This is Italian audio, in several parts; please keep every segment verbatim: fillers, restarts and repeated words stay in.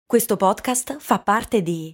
Questo podcast fa parte di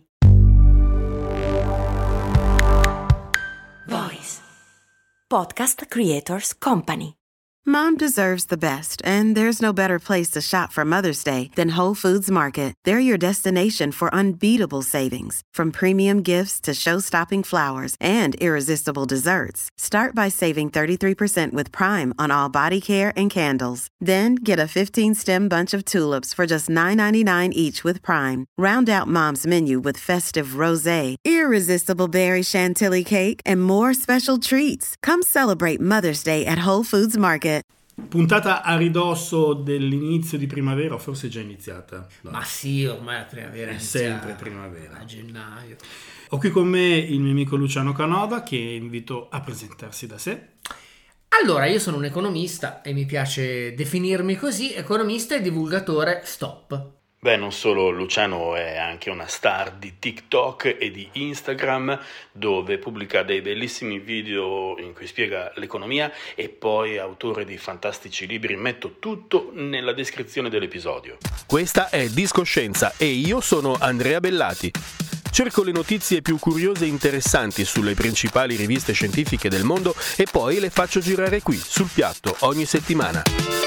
Voice Podcast Creators Company. Mom deserves the best, and there's no better place to shop for Mother's Day than Whole Foods Market. They're your destination for unbeatable savings, from premium gifts to show-stopping flowers and irresistible desserts. Start by saving thirty-three percent with Prime on all body care and candles. Then get a fifteen-stem bunch of tulips for just nine ninety-nine each with Prime. Round out Mom's menu with festive rosé, irresistible berry chantilly cake, and more special treats. Come celebrate Mother's Day at Whole Foods Market. Puntata a ridosso dell'inizio di primavera, o forse è già iniziata? No. Ma sì, ormai la primavera è è sempre primavera. A gennaio. Ho qui con me il mio amico Luciano Canova, che invito a presentarsi da sé. Allora, io sono un economista e mi piace definirmi così, economista e divulgatore stop. Beh, non solo, Luciano è anche una star di TikTok e di Instagram, dove pubblica dei bellissimi video in cui spiega l'economia, e poi è autore di fantastici libri. Metto tutto nella descrizione dell'episodio. Questa è Discoscienza e io sono Andrea Bellati. Cerco le notizie più curiose e interessanti sulle principali riviste scientifiche del mondo e poi le faccio girare qui, sul piatto, ogni settimana.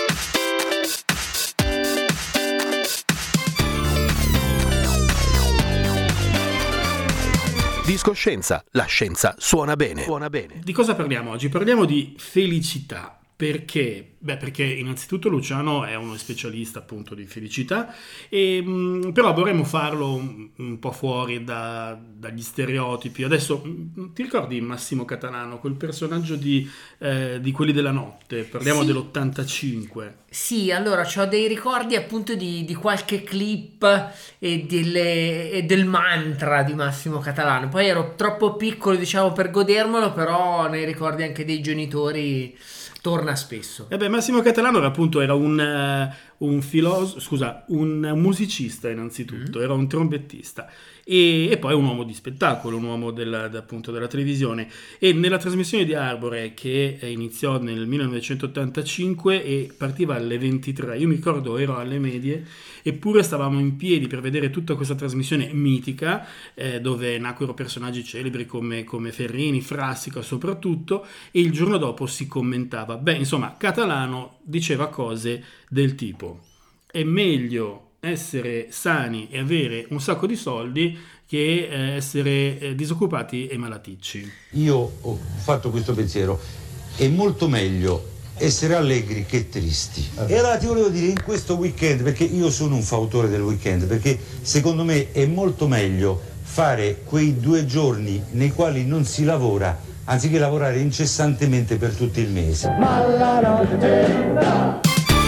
Discoscienza, la scienza suona bene. Suona bene. Di cosa parliamo oggi? Parliamo di felicità. Perché? Beh, perché innanzitutto Luciano è uno specialista appunto di felicità, e, mh, però vorremmo farlo un, un po' fuori da, dagli stereotipi. Adesso mh, ti ricordi Massimo Catalano, quel personaggio di, eh, di Quelli della Notte? Parliamo Sì. dell'ottantacinque. Sì, allora ho dei ricordi appunto di, di qualche clip e, delle, e del mantra di Massimo Catalano. Poi ero troppo piccolo, diciamo, per godermelo, però nei ricordi anche dei genitori torna spesso. E beh, Massimo Catalano era appunto era un, uh, un filosofo, scusa, un musicista innanzitutto, mm. era un trombettista e, e poi un uomo di spettacolo, un uomo della, appunto della televisione. E nella trasmissione di Arbore, che iniziò nel millenovecentottantacinque e partiva alle ventitré, io mi ricordo ero alle medie, eppure stavamo in piedi per vedere tutta questa trasmissione mitica, eh, dove nacquero personaggi celebri come, come Ferrini, Frassica soprattutto, e il giorno dopo si commentava. Beh, insomma, Catalano diceva cose del tipo: è meglio essere sani e avere un sacco di soldi che eh, essere eh, disoccupati e malaticci. Io ho fatto questo pensiero: è molto meglio essere allegri che tristi. E allora ti volevo dire, in questo weekend, perché io sono un fautore del weekend, perché secondo me è molto meglio fare quei due giorni nei quali non si lavora, anziché lavorare incessantemente per tutto il mese. Ma la notte...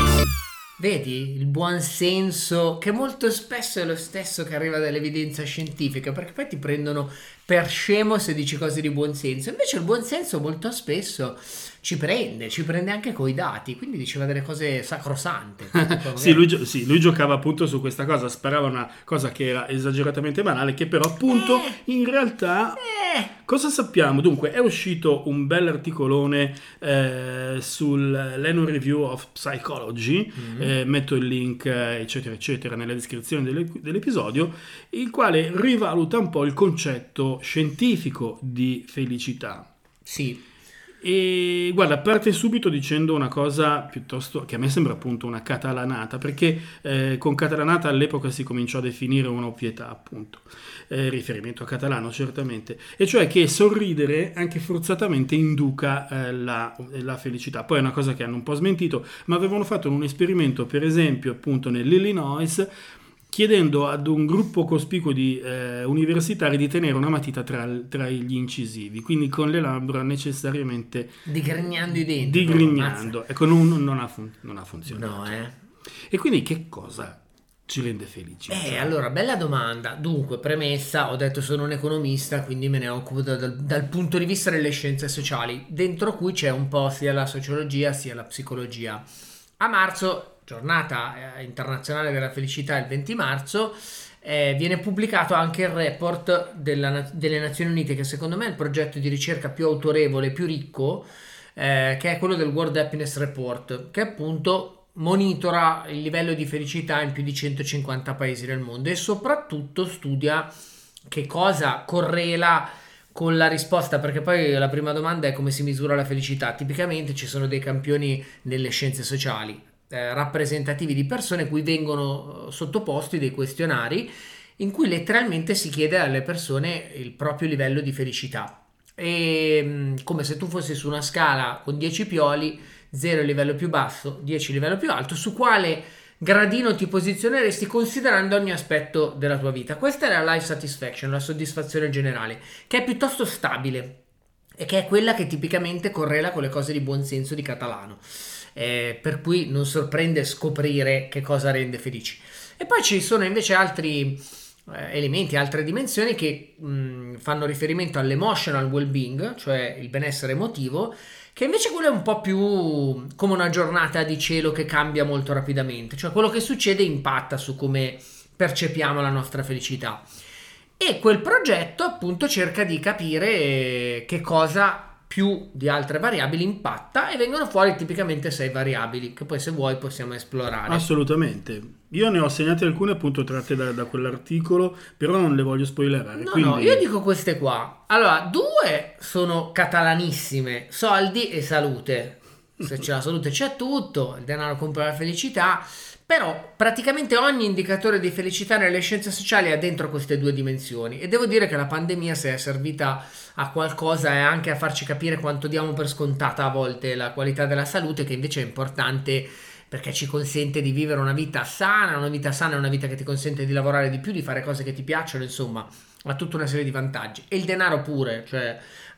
Vedi il buon senso, che molto spesso è lo stesso che arriva dall'evidenza scientifica, perché poi ti prendono per scemo se dici cose di buon senso. Invece il buon senso molto spesso ci prende, ci prende anche coi dati, quindi diceva delle cose sacrosante. sì, lui, sì, lui giocava appunto su questa cosa, sparava una cosa che era esageratamente banale, che però appunto eh, in realtà eh. cosa sappiamo? Dunque è uscito un bel articolone eh, sull'Annual Review of Psychology, mm-hmm. eh, metto il link eccetera eccetera nella descrizione delle, dell'episodio, il quale rivaluta un po' il concetto scientifico di felicità. Sì. E guarda, parte subito dicendo una cosa piuttosto che a me sembra appunto una catalanata, perché eh, con catalanata all'epoca si cominciò a definire un'ovvietà, appunto, eh, riferimento a Catalano certamente, e cioè che sorridere anche forzatamente induca eh, la, la felicità. Poi è una cosa che hanno un po' smentito, ma avevano fatto un esperimento per esempio appunto nell'Illinois, chiedendo ad un gruppo cospicuo di eh, universitari di tenere una matita tra, tra gli incisivi, quindi con le labbra necessariamente digrignando i denti. Digrignando, ecco, non, non, ha fun- non ha funzionato. No, eh. E quindi che cosa ci rende felici? Eh, allora, bella domanda. Dunque, premessa, ho detto sono un economista, quindi me ne occupo da, dal, dal punto di vista delle scienze sociali, dentro cui c'è un po' sia la sociologia sia la psicologia. A marzo, giornata internazionale della felicità, il venti marzo, eh, viene pubblicato anche il report della, delle Nazioni Unite, che secondo me è il progetto di ricerca più autorevole, più ricco, eh, che è quello del World Happiness Report, che appunto monitora il livello di felicità in più di centocinquanta paesi del mondo e soprattutto studia che cosa correla con la risposta, perché poi la prima domanda è come si misura la felicità. Tipicamente ci sono dei campioni nelle scienze sociali eh, rappresentativi di persone cui vengono sottoposti dei questionari in cui letteralmente si chiede alle persone il proprio livello di felicità, e come se tu fossi su una scala con dieci pioli, zero il livello più basso, dieci il livello più alto, su quale gradino ti posizioneresti considerando ogni aspetto della tua vita. Questa è la life satisfaction, la soddisfazione generale, che è piuttosto stabile e che è quella che tipicamente correla con le cose di buon senso di Catalano, eh, per cui non sorprende scoprire che cosa rende felici. E poi ci sono invece altri eh, elementi, altre dimensioni che mh, fanno riferimento all'emotional well-being, cioè il benessere emotivo, che invece quello è un po' più come una giornata di cielo che cambia molto rapidamente, cioè quello che succede impatta su come percepiamo la nostra felicità. E quel progetto appunto cerca di capire che cosa più di altre variabili impatta, e vengono fuori tipicamente sei variabili che poi, se vuoi, possiamo esplorare. Assolutamente. Io ne ho segnate alcune appunto tratte da, da quell'articolo, però non le voglio spoilerare. No, quindi... no, io dico queste qua. Allora, due sono catalanissime: soldi e salute. Se c'è la salute c'è tutto, il denaro compra la felicità. Però praticamente ogni indicatore di felicità nelle scienze sociali ha dentro queste due dimensioni, e devo dire che la pandemia, se è servita a qualcosa, è anche a farci capire quanto diamo per scontata a volte la qualità della salute, che invece è importante perché ci consente di vivere una vita sana. Una vita sana è una vita che ti consente di lavorare di più, di fare cose che ti piacciono, insomma ha tutta una serie di vantaggi. E il denaro pure, cioè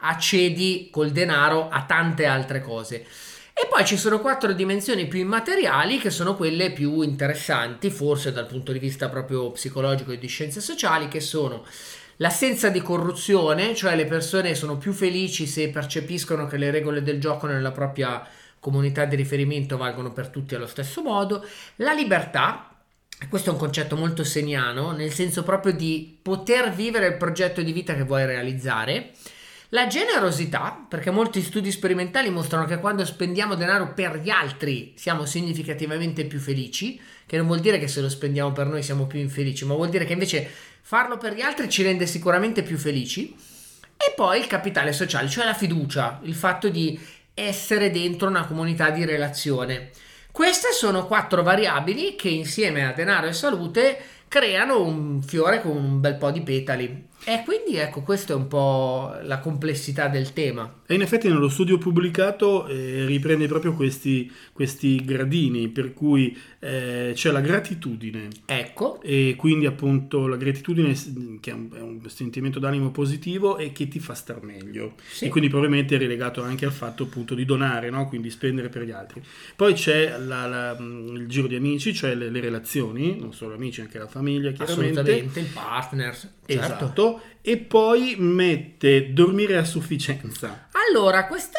accedi col denaro a tante altre cose. E poi ci sono quattro dimensioni più immateriali, che sono quelle più interessanti, forse dal punto di vista proprio psicologico e di scienze sociali, che sono l'assenza di corruzione, cioè le persone sono più felici se percepiscono che le regole del gioco nella propria comunità di riferimento valgono per tutti allo stesso modo, la libertà, e questo è un concetto molto seniano, nel senso proprio di poter vivere il progetto di vita che vuoi realizzare, la generosità, perché molti studi sperimentali mostrano che quando spendiamo denaro per gli altri siamo significativamente più felici, che non vuol dire che se lo spendiamo per noi siamo più infelici, ma vuol dire che invece farlo per gli altri ci rende sicuramente più felici. E poi il capitale sociale, cioè la fiducia, il fatto di essere dentro una comunità di relazione. Queste sono quattro variabili che insieme a denaro e salute creano un fiore con un bel po' di petali. E quindi ecco, questa è un po' la complessità del tema. E in effetti nello studio pubblicato eh, riprende proprio questi, questi gradini, per cui eh, c'è la gratitudine. Ecco. E quindi appunto la gratitudine, che è un, è un sentimento d'animo positivo e che ti fa star meglio. Sì. E quindi probabilmente è relegato anche al fatto appunto di donare, no? Quindi spendere per gli altri. Poi c'è la, la, il giro di amici, cioè le, le relazioni, non solo amici, anche la famiglia, chiaramente. Assolutamente, il partner. Certo. Esatto. E poi mette dormire a sufficienza. Allora, questa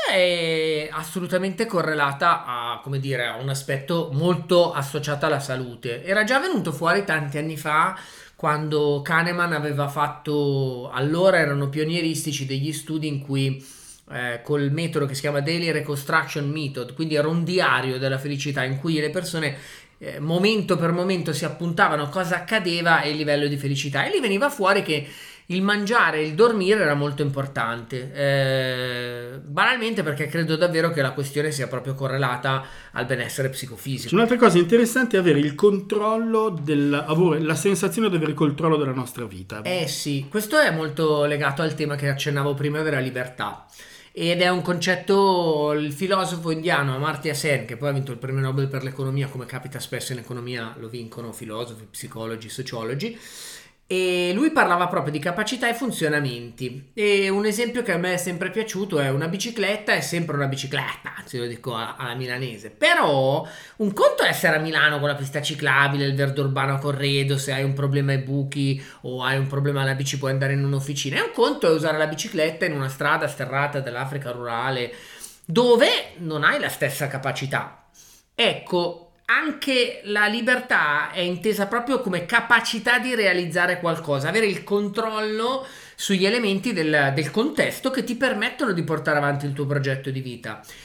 è assolutamente correlata a, come dire, a un aspetto molto associato alla salute. Era già venuto fuori tanti anni fa, quando Kahneman aveva fatto, allora erano pionieristici, degli studi in cui eh, col metodo che si chiama Daily Reconstruction Method, quindi era un diario della felicità in cui le persone eh, momento per momento si appuntavano a cosa accadeva e il livello di felicità, e lì veniva fuori che il mangiare e il dormire era molto importante, eh, banalmente perché credo davvero che la questione sia proprio correlata al benessere psicofisico. Un'altra cosa interessante è avere il controllo, del, avere la sensazione di avere il controllo della nostra vita. Eh sì, questo è molto legato al tema che accennavo prima della libertà, ed è un concetto, il filosofo indiano Amartya Sen, che poi ha vinto il premio Nobel per l'economia, come capita spesso in economia lo vincono filosofi, psicologi, sociologi, e lui parlava proprio di capacità e funzionamenti. E un esempio che a me è sempre piaciuto è: una bicicletta è sempre una bicicletta, se lo dico alla milanese, però un conto è essere a Milano con la pista ciclabile, il verde urbano a corredo, se hai un problema ai buchi o hai un problema alla bici puoi andare in un'officina, e un conto è usare la bicicletta in una strada sterrata dell'Africa rurale dove non hai la stessa capacità. Ecco, anche la libertà è intesa proprio come capacità di realizzare qualcosa, avere il controllo sugli elementi del, del contesto che ti permettono di portare avanti il tuo progetto di vita.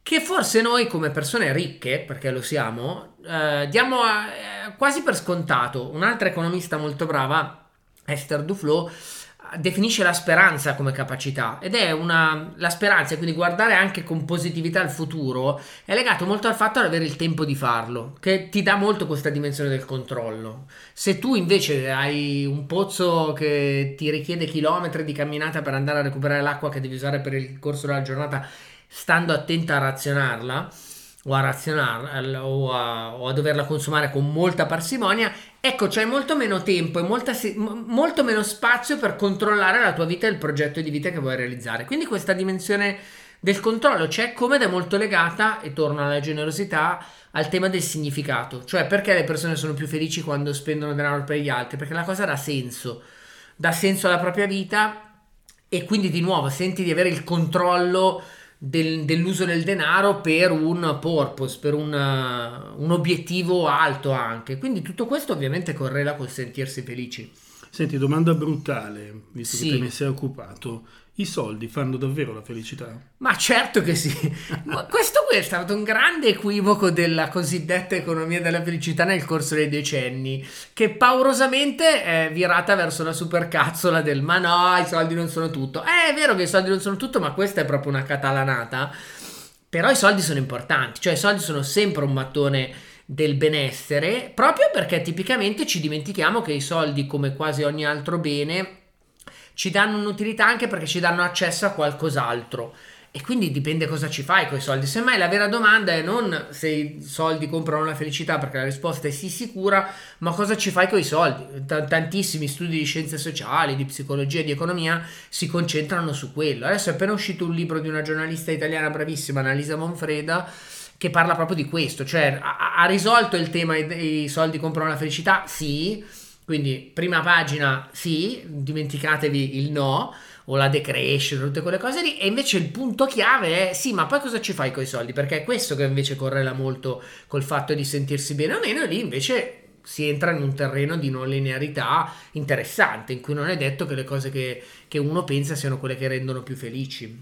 che forse noi come persone ricche, perché lo siamo, eh, diamo a, eh, quasi per scontato. Un'altra economista molto brava, Esther Duflo, definisce la speranza come capacità, ed è una la speranza, quindi guardare anche con positività al futuro, è legato molto al fatto di avere il tempo di farlo, che ti dà molto questa dimensione del controllo. Se tu invece hai un pozzo che ti richiede chilometri di camminata per andare a recuperare l'acqua che devi usare per il corso della giornata, stando attenta a razionarla o a razionarla o a, o a doverla consumare con molta parsimonia, ecco, c'hai molto meno tempo e molta, molto meno spazio per controllare la tua vita e il progetto di vita che vuoi realizzare. Quindi questa dimensione del controllo c'è, come ed è molto legata, e torno alla generosità, al tema del significato. Cioè, perché le persone sono più felici quando spendono denaro per gli altri? Perché la cosa dà senso, dà senso alla propria vita, e quindi di nuovo senti di avere il controllo Del, dell'uso del denaro per un purpose, per un, un obiettivo alto anche. Quindi tutto questo ovviamente correla col sentirsi felici. Senti, domanda brutale, visto Sì. che te ne sei occupato. I soldi fanno davvero la felicità? Ma certo che sì. Ma questo qui è stato un grande equivoco della cosiddetta economia della felicità nel corso dei decenni, che paurosamente è virata verso la supercazzola del ma no, i soldi non sono tutto. Eh, è vero che i soldi non sono tutto, ma questa è proprio una catalanata. Però i soldi sono importanti, cioè i soldi sono sempre un mattone del benessere, proprio perché tipicamente ci dimentichiamo che i soldi, come quasi ogni altro bene, ci danno un'utilità anche perché ci danno accesso a qualcos'altro, e quindi dipende cosa ci fai con i soldi. Semmai la vera domanda è non se i soldi comprano la felicità, perché la risposta è sì sicura, ma cosa ci fai con i soldi. T- tantissimi studi di scienze sociali, di psicologia e di economia si concentrano su quello. Adesso è appena uscito un libro di una giornalista italiana bravissima, Annalisa Monfreda, che parla proprio di questo, cioè ha, ha risolto il tema i, i soldi comprano la felicità? Sì. Quindi prima pagina sì, dimenticatevi il no o la decrescita, tutte quelle cose lì, e invece il punto chiave è sì, ma poi cosa ci fai con i soldi? Perché è questo che invece correla molto col fatto di sentirsi bene o meno, e lì invece si entra in un terreno di non linearità interessante, in cui non è detto che le cose che, che uno pensa siano quelle che rendono più felici.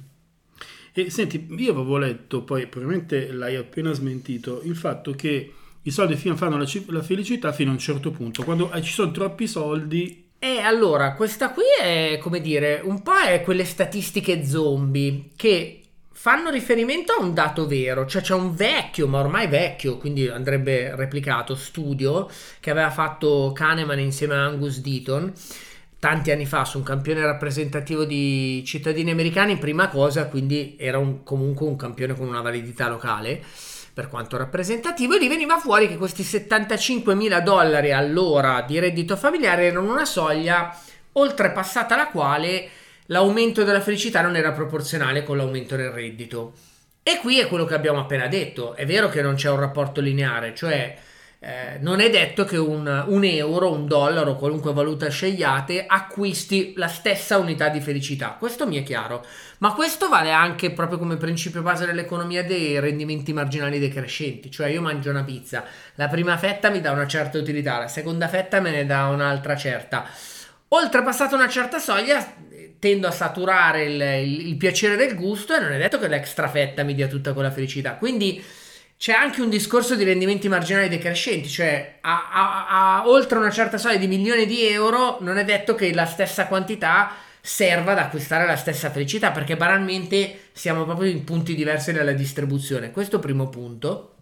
E senti, io avevo letto, poi probabilmente l'hai appena smentito, il fatto che i soldi fanno la, la felicità fino a un certo punto, quando ci sono troppi soldi. E allora, questa qui è, come dire, un po' è quelle statistiche zombie che fanno riferimento a un dato vero, cioè c'è un vecchio, ma ormai vecchio, quindi andrebbe replicato, studio che aveva fatto Kahneman insieme a Angus Deaton tanti anni fa su un campione rappresentativo di cittadini americani. Prima cosa, quindi era un, comunque un campione con una validità locale per quanto rappresentativo, e lì veniva fuori che questi settantacinquemila dollari all'ora di reddito familiare erano una soglia oltrepassata la quale l'aumento della felicità non era proporzionale con l'aumento del reddito. E qui è quello che abbiamo appena detto. È vero che non c'è un rapporto lineare, cioè eh, non è detto che un, un euro, un dollaro, qualunque valuta scegliate, acquisti la stessa unità di felicità. Questo mi è chiaro, ma questo vale anche proprio come principio base dell'economia dei rendimenti marginali decrescenti. Cioè io mangio una pizza, la prima fetta mi dà una certa utilità, la seconda fetta me ne dà un'altra certa. Oltrepassata una certa soglia tendo a saturare il, il, il piacere del gusto, e non è detto che l'extra fetta mi dia tutta quella felicità. Quindi c'è anche un discorso di rendimenti marginali decrescenti, cioè a, a, a oltre una certa soglia di milioni di euro non è detto che la stessa quantità serva ad acquistare la stessa felicità, perché banalmente siamo proprio in punti diversi nella distribuzione. Questo primo punto.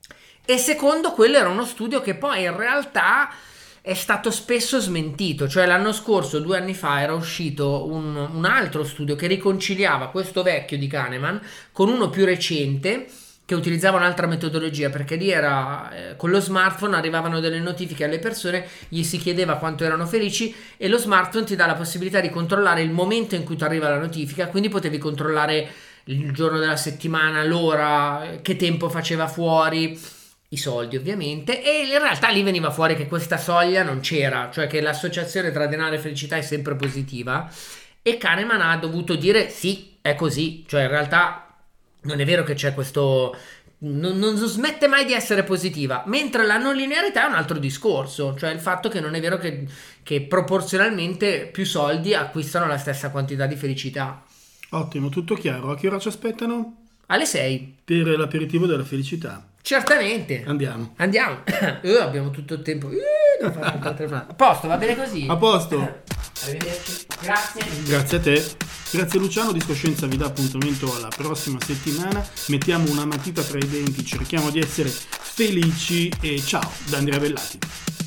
E secondo, quello era uno studio che poi in realtà è stato spesso smentito, cioè l'anno scorso, due anni fa, era uscito un, un altro studio che riconciliava questo vecchio di Kahneman con uno più recente che utilizzava un'altra metodologia, perché lì era eh, con lo smartphone arrivavano delle notifiche alle persone, gli si chiedeva quanto erano felici, e lo smartphone ti dà la possibilità di controllare il momento in cui ti arriva la notifica, quindi potevi controllare il giorno della settimana, l'ora, che tempo faceva fuori, i soldi ovviamente, e in realtà lì veniva fuori che questa soglia non c'era, cioè che l'associazione tra denaro e felicità è sempre positiva, e Kahneman ha dovuto dire sì, è così, cioè in realtà non è vero che c'è questo, non, non smette mai di essere positiva, mentre la non linearità è un altro discorso, cioè il fatto che non è vero che, che proporzionalmente più soldi acquistano la stessa quantità di felicità. Ottimo, tutto chiaro. A che ora ci aspettano? Alle sei. Per l'aperitivo della felicità. Certamente. Andiamo. Andiamo. Eh, abbiamo tutto il tempo. Eh, non fa altre fra- a posto, va bene così. A posto. Arrivederci. Grazie. Grazie a te. Grazie Luciano, Discoscienza vi dà appuntamento alla prossima settimana. Mettiamo una matita tra i denti, cerchiamo di essere felici e ciao da Andrea Bellati.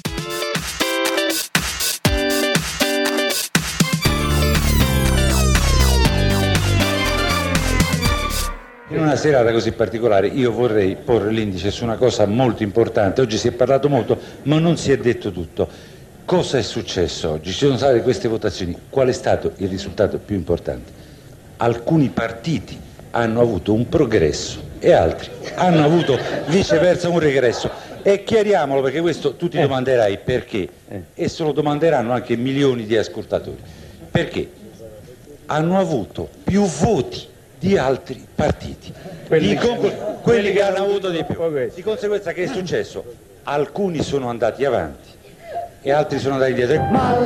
In una serata così particolare io vorrei porre l'indice su una cosa molto importante. Oggi si è parlato molto, ma non si è detto tutto. Cosa è successo oggi? Ci sono state queste votazioni. Qual è stato il risultato più importante? Alcuni partiti hanno avuto un progresso e altri hanno avuto viceversa un regresso. E chiariamolo, perché questo tu ti domanderai perché, e se lo domanderanno anche milioni di ascoltatori. Perché hanno avuto più voti di altri partiti, quelli, conclu- quelli, quelli che hanno avuto di più. Di conseguenza che è successo? Alcuni sono andati avanti e altri sono andati dietro.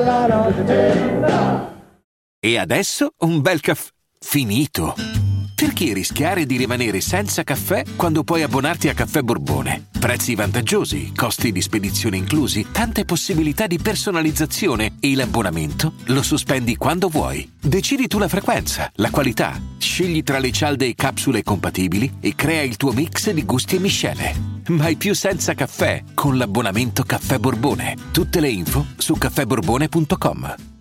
E adesso un bel caffè finito. Perché rischiare di rimanere senza caffè quando puoi abbonarti a Caffè Borbone? Prezzi vantaggiosi, costi di spedizione inclusi, tante possibilità di personalizzazione e l'abbonamento lo sospendi quando vuoi. Decidi tu la frequenza, la qualità, scegli tra le cialde e capsule compatibili e crea il tuo mix di gusti e miscele. Mai più senza caffè con l'abbonamento Caffè Borbone. Tutte le info su caffè borbone punto com.